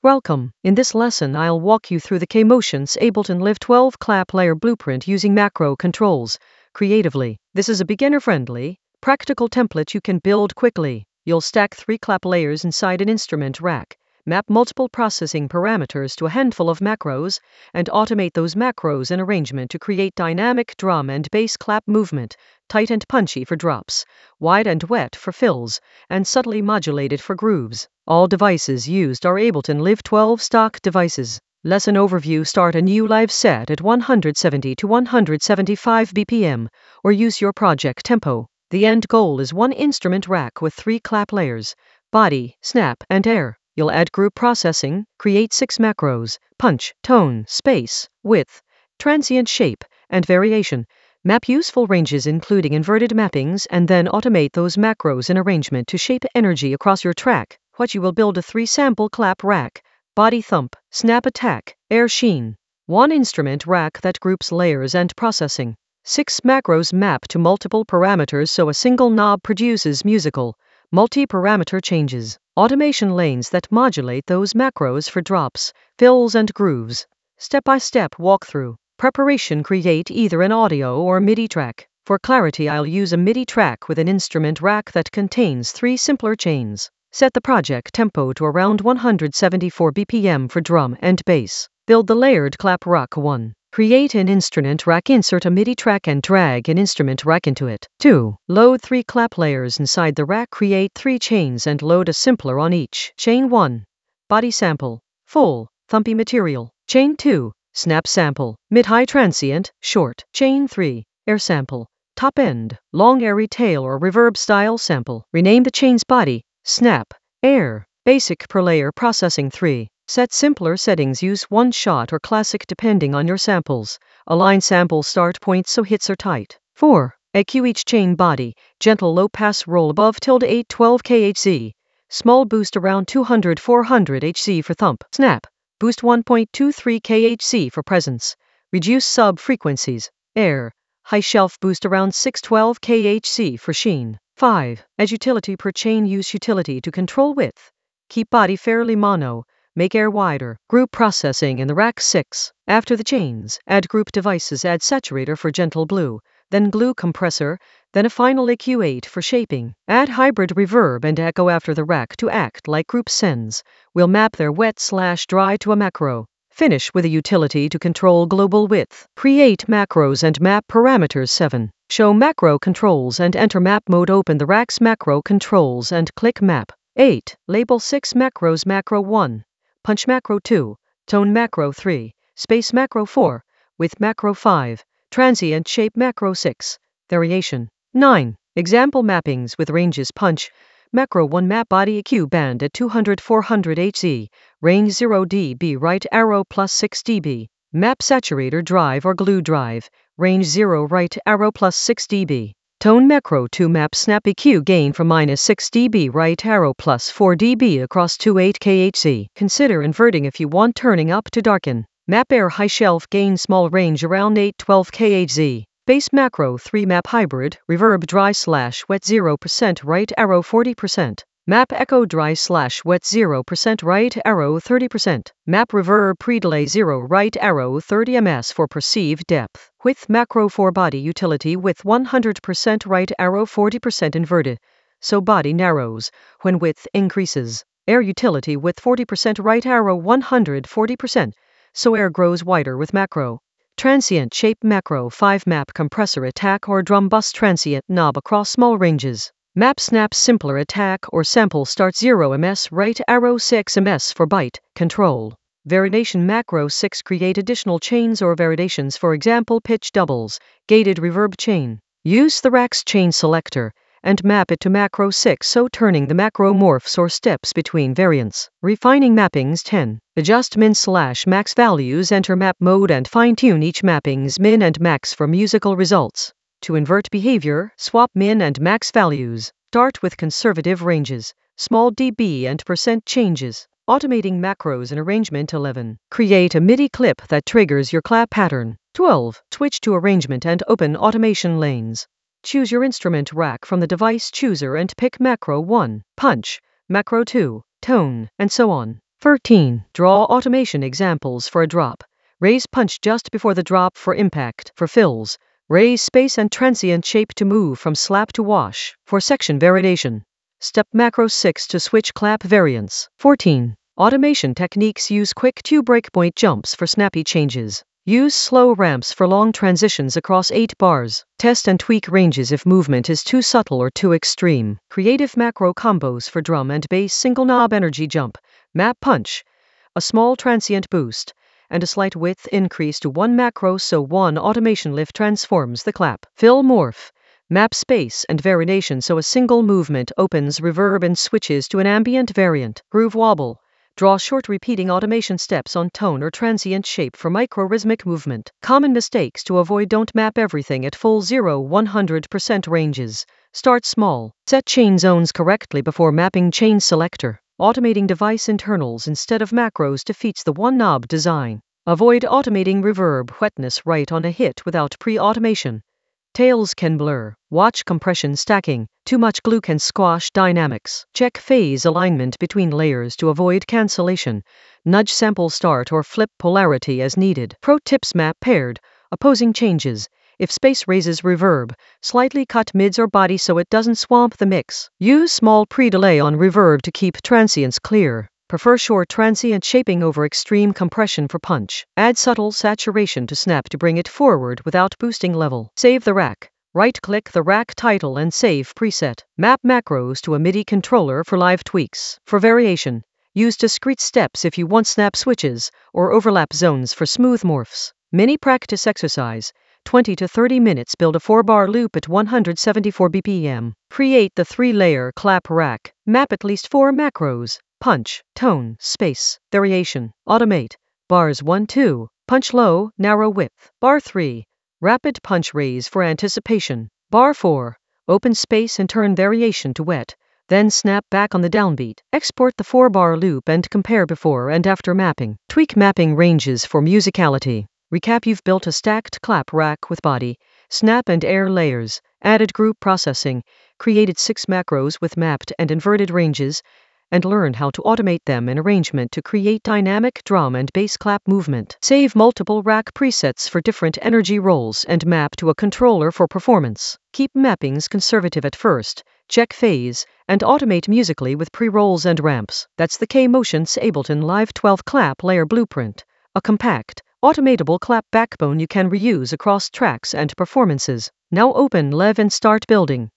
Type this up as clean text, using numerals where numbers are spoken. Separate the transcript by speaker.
Speaker 1: Welcome. In this lesson, I'll walk you through the K-Motion's Ableton Live 12 clap layer blueprint using macro controls creatively. This is a beginner-friendly, practical template you can build quickly. You'll stack 3 clap layers inside an instrument rack, map multiple processing parameters to a handful of macros, and automate those macros in arrangement to create dynamic drum and bass clap movement, tight and punchy for drops, wide and wet for fills, and subtly modulated for grooves. All devices used are Ableton Live 12 stock devices. Lesson overview: start a new live set at 170 to 175 BPM, or use your project tempo. The end goal is one instrument rack with 3 clap layers: body, snap, and air. You'll add group processing, create 6 macros: punch, tone, space, width, transient shape, and variation. Map useful ranges including inverted mappings, and then automate those macros in arrangement to shape energy across your track. What you will build: a 3-sample clap rack, body thump, snap attack, air sheen. 1 instrument rack that groups layers and processing. 6 macros map to multiple parameters so a single knob produces musical, multi-parameter changes. Automation lanes that modulate those macros for drops, fills, and grooves. Step-by-step walkthrough. Preparation: create either an audio or MIDI track. For clarity, I'll use a MIDI track with an instrument rack that contains 3 simpler chains. Set the project tempo to around 174 BPM for drum and bass. Build the layered clap rack. 1. Create an instrument rack. Insert a MIDI track and drag an instrument rack into it. 2. Load 3 clap layers inside the rack. Create 3 chains and load a simpler on each. Chain 1. Body sample. Full, thumpy material. Chain 2. Snap sample. Mid-high transient, short. Chain 3. Air sample. Top end, long airy tail or reverb style sample. Rename the chains body, snap, air. Basic per layer processing. 3. Set simpler settings. Use one shot or classic depending on your samples. Align sample start points so hits are tight. 4. EQ each chain body. Gentle low pass roll above ~812 kHz. Small boost around 200-400 Hz for thump. Snap. Boost 1.23 kHz for presence. Reduce sub frequencies. Air. High shelf boost around 612 kHz for sheen. 5. As utility per chain. Use utility to control width. Keep body fairly mono. Make air wider. Group processing in the rack. 6. After the chains, add group devices. Add saturator for gentle blue, then glue compressor, then a final EQ8 for shaping. Add hybrid reverb and echo after the rack to act like group sends. We'll map their wet/dry to a macro. Finish with a utility to control global width. Create macros and map parameters. 7. Show macro controls and enter map mode. Open the rack's macro controls and click map. 8. Label 6 macros. Macro 1. Punch macro 2. Tone macro 3. Space macro 4. Width macro 5. Transient shape macro 6. Variation. 9. Example mappings with ranges. Punch macro 1. Map body EQ band at 200-400 Hz. Range 0 dB. Right arrow plus 6 dB. Map saturator drive or glue drive. Range 0 right arrow plus 6 dB. Tone macro 2. Map snap EQ gain from -6 dB. Right arrow plus 4 dB across 28 kHz. Consider inverting if you want, turning up to darken. Map air high shelf gain small range around 812 kHz. Bass macro 3. Map hybrid reverb dry/wet 0% right arrow 40%. Map echo dry/wet 0% right arrow 30%. Map reverb pre-delay 0 right arrow 30 ms for perceived depth. Width macro 4. Body utility width 100% right arrow 40% inverted, so body narrows when width increases. Air utility width 40% right arrow 140%, so air grows wider with macro. Transient shape macro 5. Map compressor attack or drum bus transient knob across small ranges. Map snap simpler attack or sample start 0 ms right arrow 6 ms for byte control. Variation macro 6. Create additional chains or variations, for example pitch doubles, gated reverb chain. Use the rack's chain selector and map it to macro 6, so turning the macro morphs or steps between variants. Refining mappings. 10. Adjust min/max values. Enter map mode and fine-tune each mapping's min and max for musical results. To invert behavior, swap min and max values. Start with conservative ranges, small dB and % changes. Automating macros in arrangement. 11. Create a MIDI clip that triggers your clap pattern. 12. Switch to arrangement and open automation lanes. Choose your instrument rack from the device chooser and pick macro 1, punch, macro 2, tone, and so on. 13. Draw automation examples for a drop. Raise punch just before the drop for impact. For fills, raise space and transient shape to move from slap to wash. For section variation, step macro 6 to switch clap variants. 14. Automation techniques use quick 2 breakpoint jumps for snappy changes. Use slow ramps for long transitions across 8 bars. Test and tweak ranges if movement is too subtle or too extreme. Creative macro combos for drum and bass single knob energy jump, map punch, a small transient boost, and a slight width increase to 1 macro so 1 automation lift transforms the clap. Fill morph, map space and variation so a single movement opens reverb and switches to an ambient variant. Groove wobble. Draw short repeating automation steps on tone or transient shape for micro-rhythmic movement. Common mistakes to avoid: don't map everything at full 0-100% ranges. Start small. Set chain zones correctly before mapping chain selector. Automating device internals instead of macros defeats the one-knob design. Avoid automating reverb wetness right on a hit without pre-automation. Tails can blur. Watch compression stacking. Too much glue can squash dynamics. Check phase alignment between layers to avoid cancellation. Nudge sample start or flip polarity as needed. Pro tips: map paired, opposing changes. If space raises reverb, slightly cut mids or body so it doesn't swamp the mix. Use small pre-delay on reverb to keep transients clear. Prefer short transient shaping over extreme compression for punch. Add subtle saturation to snap to bring it forward without boosting level. Save the rack. Right-click the rack title and save preset. Map macros to a MIDI controller for live tweaks. For variation, use discrete steps if you want snap switches, or overlap zones for smooth morphs. Mini practice exercise. 20 to 30 minutes. Build a 4-bar loop at 174 BPM. Create the 3-layer clap rack. Map at least 4 macros. Punch, tone, space, variation. Automate. Bars 1-2, punch low, narrow width. Bar 3, rapid punch raise for anticipation. Bar 4, open space and turn variation to wet, then snap back on the downbeat. Export the 4-bar loop and compare before and after mapping. Tweak mapping ranges for musicality. Recap: you've built a stacked clap rack with body, snap and air layers, added group processing, created 6 macros with mapped and inverted ranges, and learned how to automate them in arrangement to create dynamic drum and bass clap movement. Save multiple rack presets for different energy roles and map to a controller for performance. Keep mappings conservative at first, check phase, and automate musically with pre-rolls and ramps. That's the K-Motions Ableton Live 12 clap layer blueprint. A compact, automatable clap backbone you can reuse across tracks and performances. Now open Lev and start building.